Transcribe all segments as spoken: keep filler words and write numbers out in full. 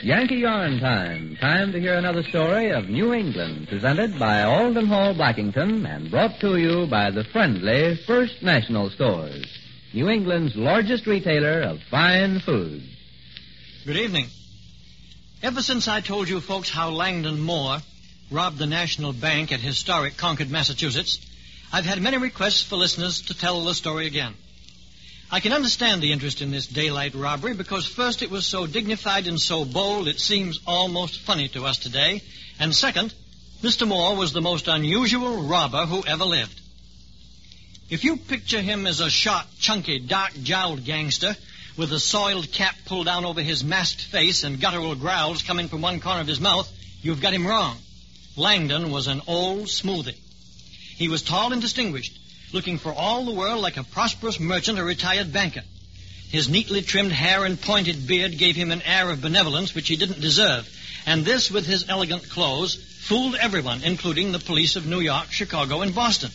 Yankee Yarn Time. Time to hear another story of New England, presented by Alden Hall Blackington and brought to you by the friendly First National Stores, New England's largest retailer of fine foods. Good evening. Ever since I told you folks how Langdon Moore robbed the National Bank at historic Concord, Massachusetts, I've had many requests for listeners to tell the story again. I can understand the interest in this daylight robbery because first it was so dignified and so bold it seems almost funny to us today, and second, Mister Moore was the most unusual robber who ever lived. If you picture him as a short, chunky, dark-jowled gangster with a soiled cap pulled down over his masked face and guttural growls coming from one corner of his mouth, you've got him wrong. Langdon was an old smoothie. He was tall and distinguished, looking for all the world like a prosperous merchant or retired banker. His neatly trimmed hair and pointed beard gave him an air of benevolence which he didn't deserve, and this, with his elegant clothes, fooled everyone, including the police of New York, Chicago, and Boston.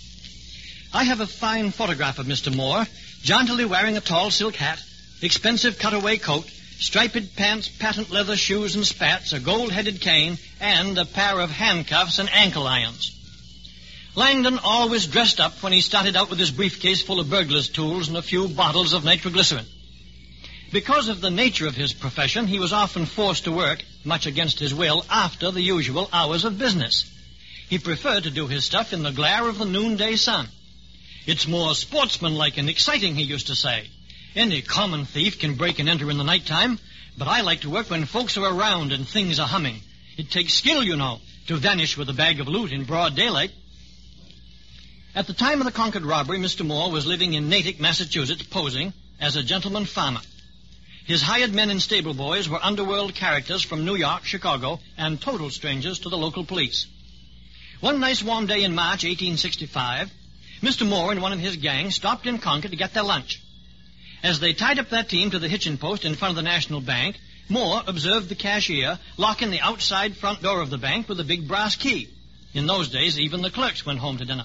I have a fine photograph of Mister Moore, jauntily wearing a tall silk hat, expensive cutaway coat, striped pants, patent leather shoes and spats, a gold-headed cane, and a pair of handcuffs and ankle irons. Langdon always dressed up when he started out with his briefcase full of burglar's tools and a few bottles of nitroglycerin. Because of the nature of his profession, he was often forced to work, much against his will, after the usual hours of business. He preferred to do his stuff in the glare of the noonday sun. It's more sportsmanlike and exciting, he used to say. Any common thief can break and enter in the nighttime, but I like to work when folks are around and things are humming. It takes skill, you know, to vanish with a bag of loot in broad daylight. At the time of the Concord robbery, Mister Moore was living in Natick, Massachusetts, posing as a gentleman farmer. His hired men and stable boys were underworld characters from New York, Chicago, and total strangers to the local police. One nice warm day in March eighteen sixty-five, Mister Moore and one of his gang stopped in Concord to get their lunch. As they tied up their team to the hitching post in front of the National Bank, Moore observed the cashier locking the outside front door of the bank with a big brass key. In those days, even the clerks went home to dinner.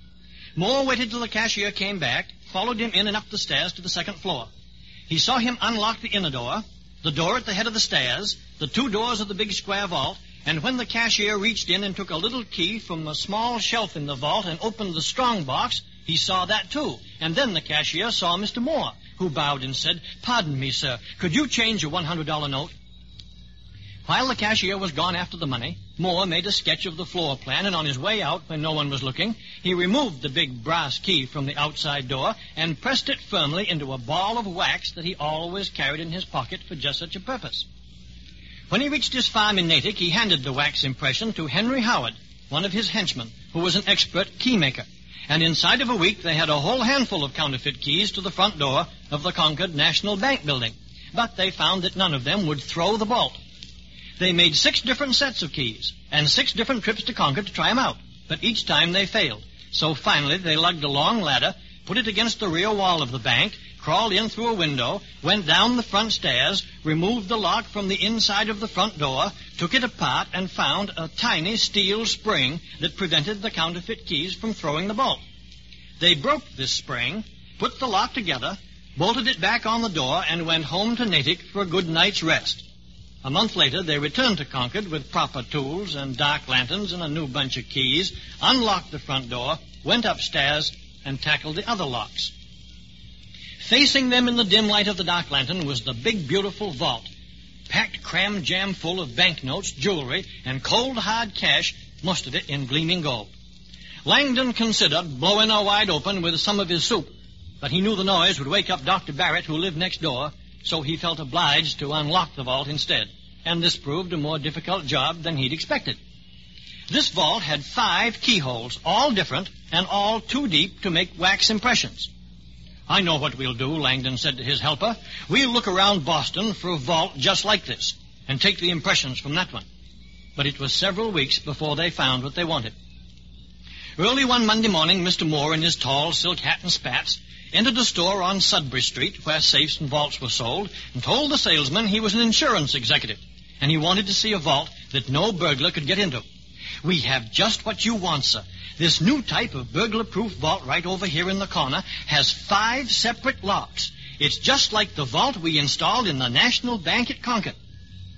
Moore waited till the cashier came back, followed him in and up the stairs to the second floor. He saw him unlock the inner door, the door at the head of the stairs, the two doors of the big square vault, and when the cashier reached in and took a little key from a small shelf in the vault and opened the strong box, he saw that too. And then the cashier saw Mister Moore, who bowed and said, "Pardon me, sir, could you change a one hundred dollar note?" While the cashier was gone after the money, Moore made a sketch of the floor plan, and on his way out, when no one was looking, he removed the big brass key from the outside door and pressed it firmly into a ball of wax that he always carried in his pocket for just such a purpose. When he reached his farm in Natick, he handed the wax impression to Henry Howard, one of his henchmen, who was an expert keymaker. And inside of a week, they had a whole handful of counterfeit keys to the front door of the Concord National Bank building. But they found that none of them would throw the bolt. They made six different sets of keys and six different trips to Concord to try them out, but each time they failed. So finally they lugged a long ladder, put it against the rear wall of the bank, crawled in through a window, went down the front stairs, removed the lock from the inside of the front door, took it apart, and found a tiny steel spring that prevented the counterfeit keys from throwing the bolt. They broke this spring, put the lock together, bolted it back on the door, and went home to Natick for a good night's rest. A month later, they returned to Concord with proper tools and dark lanterns and a new bunch of keys, unlocked the front door, went upstairs, and tackled the other locks. Facing them in the dim light of the dark lantern was the big, beautiful vault, packed cram-jam full of banknotes, jewelry, and cold, hard cash, most of it in gleaming gold. Langdon considered blowing her wide open with some of his soup, but he knew the noise would wake up Doctor Barrett, who lived next door, so he felt obliged to unlock the vault instead, and this proved a more difficult job than he'd expected. This vault had five keyholes, all different and all too deep to make wax impressions. "I know what we'll do," Langdon said to his helper. "We'll look around Boston for a vault just like this and take the impressions from that one." But it was several weeks before they found what they wanted. Early one Monday morning, Mister Moore, in his tall silk hat and spats, entered a store on Sudbury Street where safes and vaults were sold, and told the salesman he was an insurance executive, and he wanted to see a vault that no burglar could get into. "We have just what you want, sir. This new type of burglar-proof vault right over here in the corner has five separate locks. It's just like the vault we installed in the National Bank at Concord."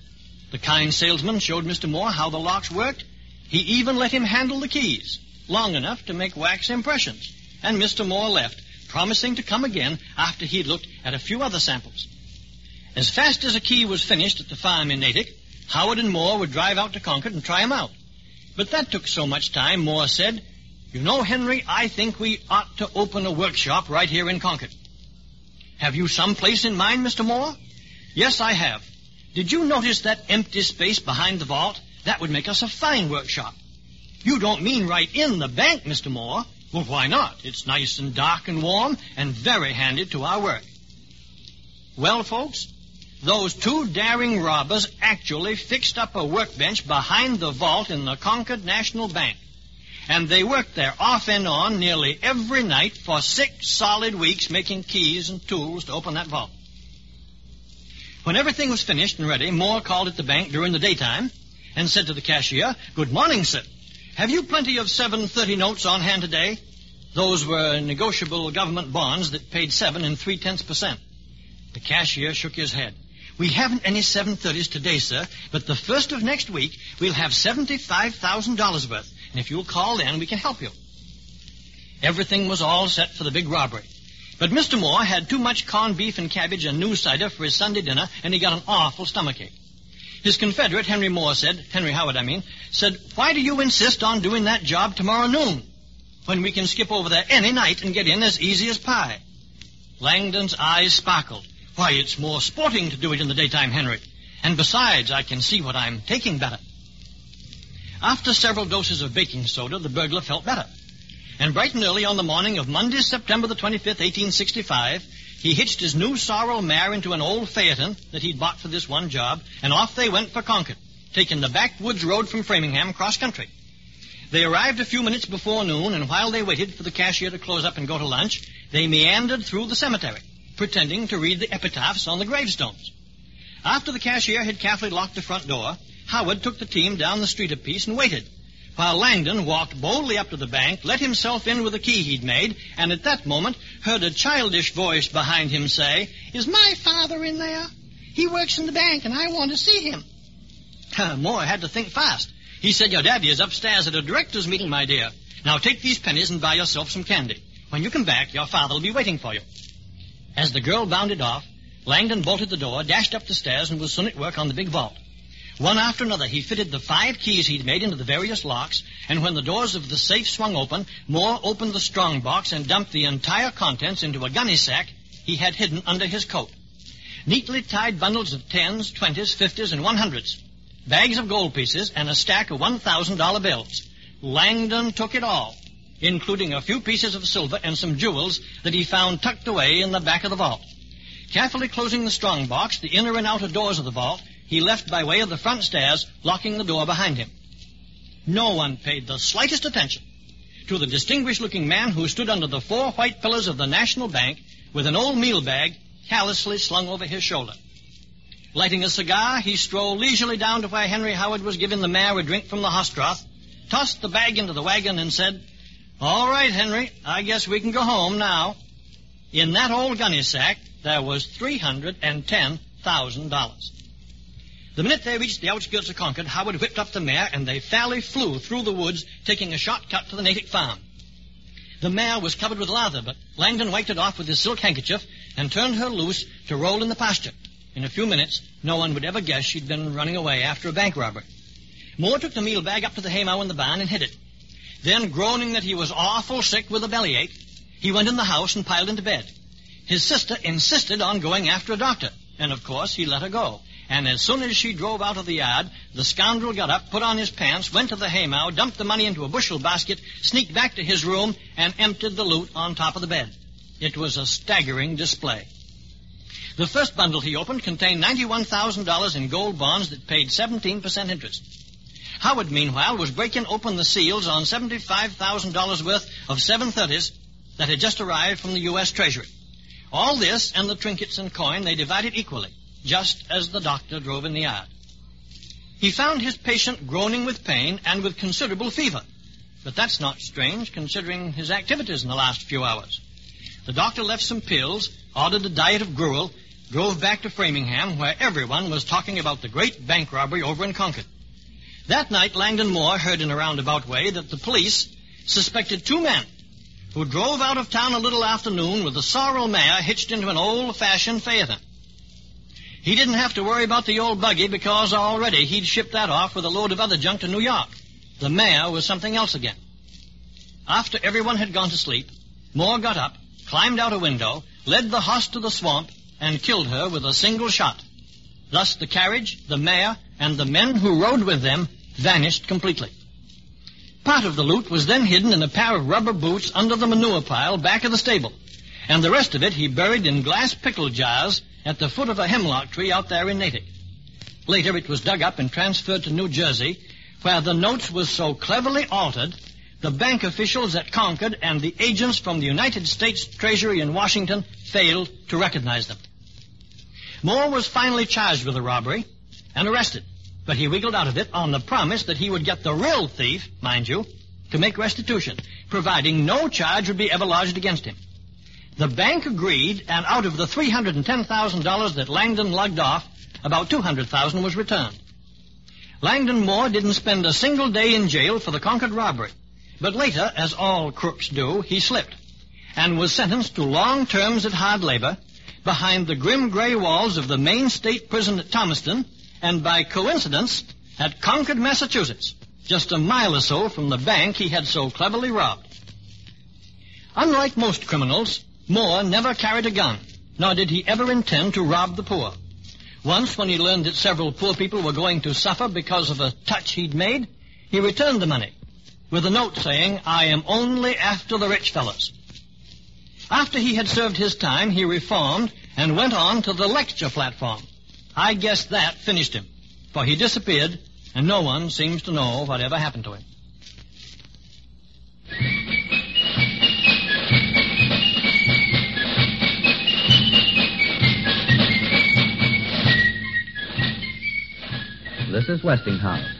The kind salesman showed Mister Moore how the locks worked. He even let him handle the keys, long enough to make wax impressions. And Mister Moore left, promising to come again after he'd looked at a few other samples. As fast as a key was finished at the farm in Natick, Howard and Moore would drive out to Concord and try 'em out. But that took so much time, Moore said, "You know, Henry, I think we ought to open a workshop right here in Concord." "Have you some place in mind, Mister Moore?" "Yes, I have. Did you notice that empty space behind the vault? That would make us a fine workshop." "You don't mean right in the bank, Mister Moore?" "Well, why not? It's nice and dark and warm and very handy to our work." Well, folks, those two daring robbers actually fixed up a workbench behind the vault in the Concord National Bank. And they worked there off and on nearly every night for six solid weeks, making keys and tools to open that vault. When everything was finished and ready, Moore called at the bank during the daytime and said to the cashier, "Good morning, sir. Have you plenty of seven thirty notes on hand today?" Those were negotiable government bonds that paid seven and three-tenths percent. The cashier shook his head. "We haven't any seven thirties today, sir, but the first of next week we'll have seventy-five thousand dollars worth, and if you'll call then, we can help you." Everything was all set for the big robbery. But Mister Moore had too much corned beef and cabbage and new cider for his Sunday dinner, and he got an awful stomachache. His confederate, Henry Moore, said, Henry Howard, I mean, said, "Why do you insist on doing that job tomorrow noon, when we can skip over there any night and get in as easy as pie?" Langdon's eyes sparkled. "Why, it's more sporting to do it in the daytime, Henry. And besides, I can see what I'm taking better." After several doses of baking soda, the burglar felt better. And bright and early on the morning of Monday, September the twenty-fifth, eighteen sixty-five, he hitched his new sorrel mare into an old phaeton that he'd bought for this one job, and off they went for Concord, taking the backwoods road from Framingham cross-country. They arrived a few minutes before noon, and while they waited for the cashier to close up and go to lunch, they meandered through the cemetery, pretending to read the epitaphs on the gravestones. After the cashier had carefully locked the front door, Howard took the team down the street a piece and waited, while Langdon walked boldly up to the bank, let himself in with a key he'd made, and at that moment heard a childish voice behind him say, "Is my father in there? He works in the bank, and I want to see him." Moore had to think fast. He said, "Your daddy is upstairs at a director's meeting, my dear. Now take these pennies and buy yourself some candy. When you come back, your father will be waiting for you." As the girl bounded off, Langdon bolted the door, dashed up the stairs, and was soon at work on the big vault. One after another, he fitted the five keys he'd made into the various locks, and when the doors of the safe swung open, Moore opened the strong box and dumped the entire contents into a gunny sack he had hidden under his coat. Neatly tied bundles of tens, twenties, fifties, and one hundreds, bags of gold pieces, and a stack of one thousand dollar bills. Langdon took it all, including a few pieces of silver and some jewels that he found tucked away in the back of the vault. Carefully closing the strong box, the inner and outer doors of the vault, he left by way of the front stairs, locking the door behind him. No one paid the slightest attention to the distinguished-looking man who stood under the four white pillars of the National Bank with an old meal bag callously slung over his shoulder. Lighting a cigar, he strolled leisurely down to where Henry Howard was giving the mare a drink from the hoss trough, tossed the bag into the wagon, and said, "All right, Henry, I guess we can go home now." In that old gunny sack, there was three hundred ten thousand dollars. The minute they reached the outskirts of Concord, Howard whipped up the mare, and they fairly flew through the woods, taking a shortcut to the Natick farm. The mare was covered with lather, but Langdon wiped it off with his silk handkerchief and turned her loose to roll in the pasture. In a few minutes, no one would ever guess she'd been running away after a bank robbery. Moore took the meal bag up to the haymow in the barn and hid it. Then, groaning that he was awful sick with a bellyache, he went in the house and piled into bed. His sister insisted on going after a doctor, and of course he let her go. And as soon as she drove out of the yard, the scoundrel got up, put on his pants, went to the haymow, dumped the money into a bushel basket, sneaked back to his room, and emptied the loot on top of the bed. It was a staggering display. The first bundle he opened contained ninety-one thousand dollars in gold bonds that paid seventeen percent interest. Howard, meanwhile, was breaking open the seals on seventy-five thousand dollars worth of seven thirties that had just arrived from the U S Treasury. All this and the trinkets and coin they divided equally, just as the doctor drove in the yard. He found his patient groaning with pain and with considerable fever. But that's not strange, considering his activities in the last few hours. The doctor left some pills, ordered a diet of gruel, drove back to Framingham, where everyone was talking about the great bank robbery over in Concord. That night, Langdon Moore heard in a roundabout way that the police suspected two men who drove out of town a little afternoon with a sorrel mare hitched into an old-fashioned phaeton. He didn't have to worry about the old buggy because already he'd shipped that off with a load of other junk to New York. The mare was something else again. After everyone had gone to sleep, Moore got up, climbed out a window, led the horse to the swamp, and killed her with a single shot. Thus the carriage, the mare, and the men who rode with them vanished completely. Part of the loot was then hidden in a pair of rubber boots under the manure pile back of the stable, and the rest of it he buried in glass pickle jars at the foot of a hemlock tree out there in Natick. Later it was dug up and transferred to New Jersey, where the notes was so cleverly altered, the bank officials at Concord and the agents from the United States Treasury in Washington failed to recognize them. Moore was finally charged with the robbery and arrested, but he wiggled out of it on the promise that he would get the real thief, mind you, to make restitution, providing no charge would be ever lodged against him. The bank agreed, and out of the three hundred ten thousand dollars that Langdon lugged off, about two hundred thousand dollars was returned. Langdon Moore didn't spend a single day in jail for the Concord robbery, but later, as all crooks do, he slipped and was sentenced to long terms at hard labor behind the grim gray walls of the Maine State Prison at Thomaston, and by coincidence at Concord, Massachusetts, just a mile or so from the bank he had so cleverly robbed. Unlike most criminals, Moore never carried a gun, nor did he ever intend to rob the poor. Once, when he learned that several poor people were going to suffer because of a touch he'd made, he returned the money with a note saying, "I am only after the rich fellows." After he had served his time, he reformed and went on to the lecture platform. I guess that finished him, for he disappeared, and no one seems to know whatever happened to him. This is Westinghouse.